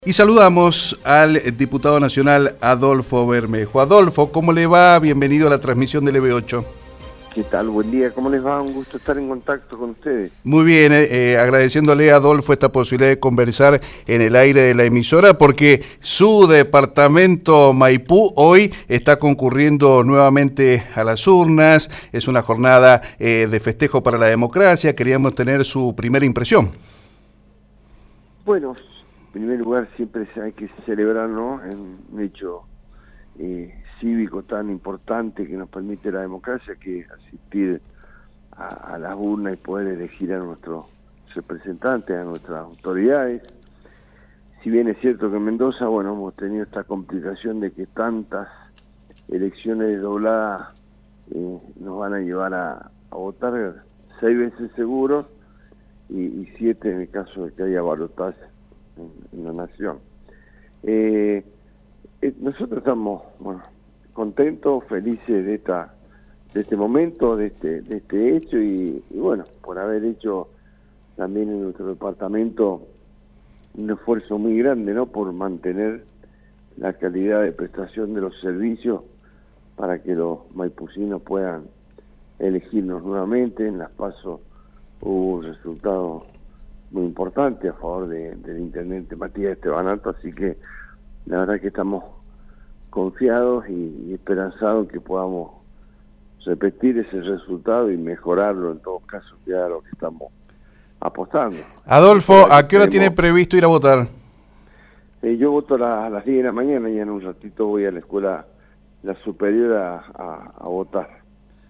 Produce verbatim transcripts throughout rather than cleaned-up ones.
Y saludamos al diputado nacional Adolfo Bermejo. Adolfo, ¿cómo le va? Bienvenido a la transmisión del E B ocho. ¿Qué tal? Buen día, ¿cómo les va? Un gusto estar en contacto con ustedes. Muy bien, eh, eh, agradeciéndole a Adolfo esta posibilidad de conversar en el aire de la emisora, porque su departamento Maipú hoy está concurriendo nuevamente a las urnas. Es una jornada eh, de festejo para la democracia. Queríamos tener su primera impresión. Bueno, en primer lugar siempre hay que celebrar, ¿no?, un hecho eh, cívico tan importante que nos permite la democracia, que es asistir a, a las urnas y poder elegir a nuestros representantes, a nuestras autoridades. Si bien es cierto que en Mendoza, bueno, hemos tenido esta complicación de que tantas elecciones desdobladas eh, nos van a llevar a, a votar seis veces seguros y, y siete en el caso de que haya balotaje en, en la nación. Eh, eh, nosotros estamos, bueno, contentos, felices de esta de este momento, de este de este hecho y, y bueno, por haber hecho también en nuestro departamento un esfuerzo muy grande, ¿no?, por mantener la calidad de prestación de los servicios para que los maipucinos puedan elegirnos nuevamente. En las PASO hubo un resultado muy importante a favor de, del intendente Matías Estebanato, así que la verdad que estamos confiados y, y esperanzados que podamos repetir ese resultado y mejorarlo en todos casos, que es a lo que estamos apostando. Adolfo, ¿a qué hora tiene previsto ir a votar? Eh, yo voto a, la, a las diez de la mañana y en un ratito voy a la escuela la superior a, a, a votar.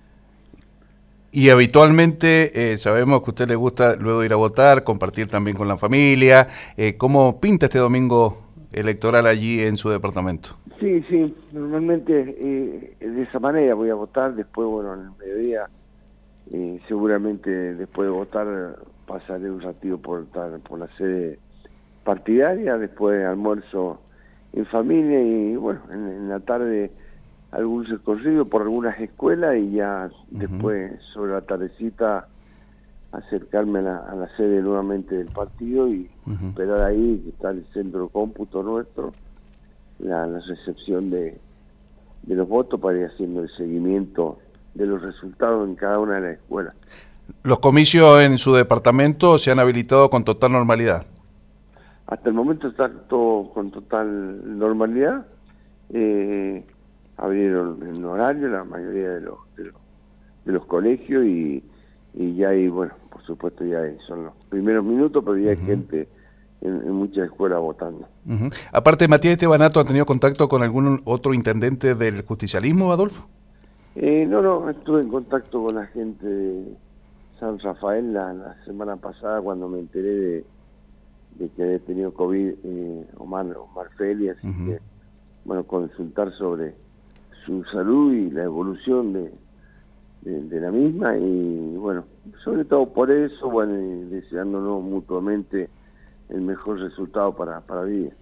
Y habitualmente eh, sabemos que a usted le gusta luego ir a votar, compartir también con la familia. Eh, ¿Cómo pinta este domingo electoral allí en su departamento? Sí, sí, normalmente eh, de esa manera voy a votar. Después, bueno, en el mediodía, eh, seguramente después de votar pasaré un ratito por, por la sede partidaria, después almuerzo en familia y bueno, en, en la tarde algún recorrido por algunas escuelas y ya uh-huh. Después sobre la tardecita acercarme a la, a la sede nuevamente del partido y uh-huh. esperar ahí, que está el centro de cómputo nuestro, la, la recepción de, de los votos para ir haciendo el seguimiento de los resultados en cada una de las escuelas. ¿Los comicios en su departamento se han habilitado con total normalidad? Hasta el momento está todo con total normalidad. Eh, abrieron en horario la mayoría de los de los, de los colegios y, y ya hay, bueno, por supuesto ya hay, son los primeros minutos, pero ya hay uh-huh. gente en, en muchas escuelas votando. Uh-huh. Aparte de Matías Estebanato, ¿ha tenido contacto con algún otro intendente del justicialismo, Adolfo? Eh, no, no, estuve en contacto con la gente de San Rafael la, la semana pasada cuando me enteré de, de que había tenido COVID eh, Omar, Omar Feli, así uh-huh. que, bueno, consultar sobre su salud y la evolución de, de, de la misma y bueno, sobre todo por eso, bueno, y deseándonos mutuamente el mejor resultado para, para vivir.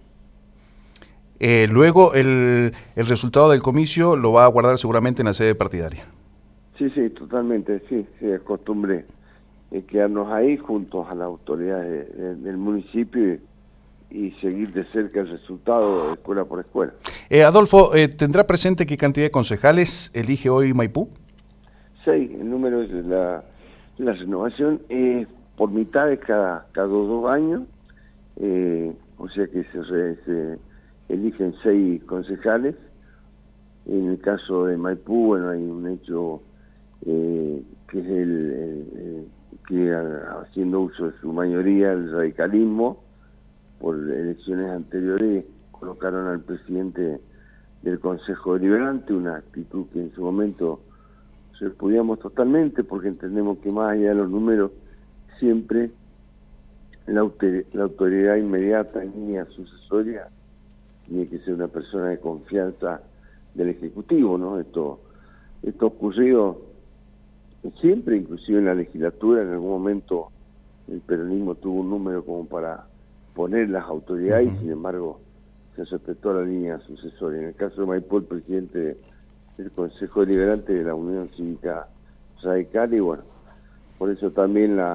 Eh, luego el, el resultado del comicio lo va a guardar seguramente en la sede partidaria. Sí, sí, totalmente, sí, sí, es costumbre eh, quedarnos ahí juntos a las autoridades de, de, del municipio y, y seguir de cerca el resultado escuela por escuela. Eh, Adolfo, eh, ¿tendrá presente qué cantidad de concejales elige hoy Maipú? Seis, el número es la, la renovación es por mitades cada, cada dos años, eh, o sea que se, se eligen seis concejales. En el caso de Maipú, bueno, hay un hecho eh, que es el, el, el que haciendo uso de su mayoría el radicalismo, por elecciones anteriores colocaron al presidente del Consejo Deliberante, una actitud que en su momento repudiamos totalmente porque entendemos que más allá de los números siempre la, autor la autoridad inmediata en línea sucesoria tiene que ser una persona de confianza del Ejecutivo, ¿no? Esto, esto ha ocurrido siempre, inclusive en la legislatura, en algún momento el peronismo tuvo un número como para poner las autoridades uh-huh. y sin embargo se respetó la línea sucesoria. En el caso de Maipú, el presidente del Consejo Deliberante de la Unión Cívica Radical y bueno, por eso también la,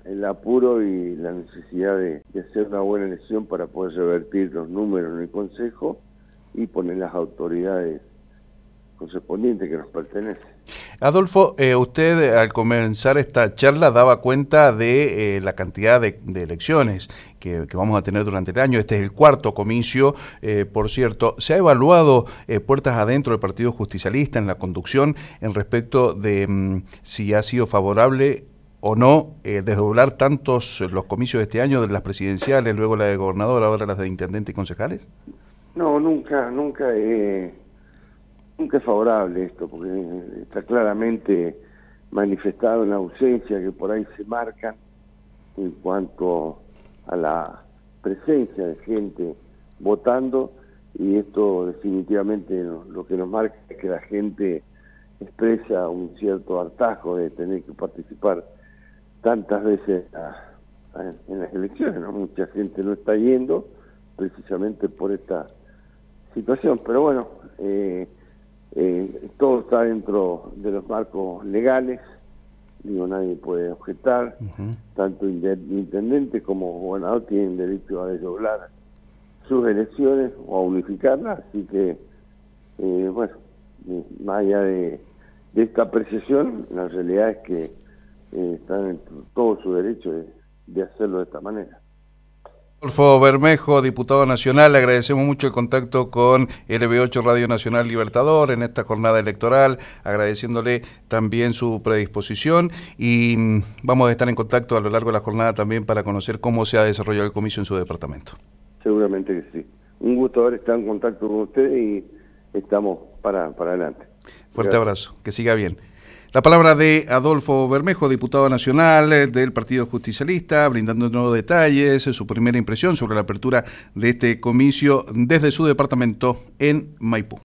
el apuro y la necesidad de, de hacer una buena elección para poder revertir los números en el Consejo y poner las autoridades correspondientes que nos pertenecen. Adolfo, eh, usted al comenzar esta charla daba cuenta de eh, la cantidad de, de elecciones que, que vamos a tener durante el año. Este es el cuarto comicio, eh, por cierto. ¿Se ha evaluado eh, puertas adentro del Partido Justicialista en la conducción en respecto de mm, si ha sido favorable o no eh, desdoblar tantos los comicios de este año, de las presidenciales, luego la de gobernador, ahora las de intendente y concejales? No, nunca, nunca he... Nunca es favorable esto, porque está claramente manifestado en la ausencia que por ahí se marcan en cuanto a la presencia de gente votando, y esto definitivamente lo que nos marca es que la gente expresa un cierto hartazgo de tener que participar tantas veces a, a, en las elecciones, ¿no? Mucha gente no está yendo precisamente por esta situación, pero bueno, eh, Eh, todo está dentro de los marcos legales, digo, nadie puede objetar, uh-huh. Tanto intendente como gobernador tienen derecho a desdoblar sus elecciones o a unificarlas, así que, eh, bueno, más allá de, de esta apreciación, la realidad es que eh, están en todo su derecho de, de hacerlo de esta manera. Adolfo Bermejo, diputado nacional, le agradecemos mucho el contacto con L B ocho Radio Nacional Libertador en esta jornada electoral, agradeciéndole también su predisposición, y vamos a estar en contacto a lo largo de la jornada también para conocer cómo se ha desarrollado el comicio en su departamento. Seguramente que sí. Un gusto haber estado en contacto con ustedes y estamos para, para adelante. Fuerte Gracias. Abrazo, que siga bien. La palabra de Adolfo Bermejo, diputado nacional del Partido Justicialista, brindando nuevos detalles, su primera impresión sobre la apertura de este comicio desde su departamento en Maipú.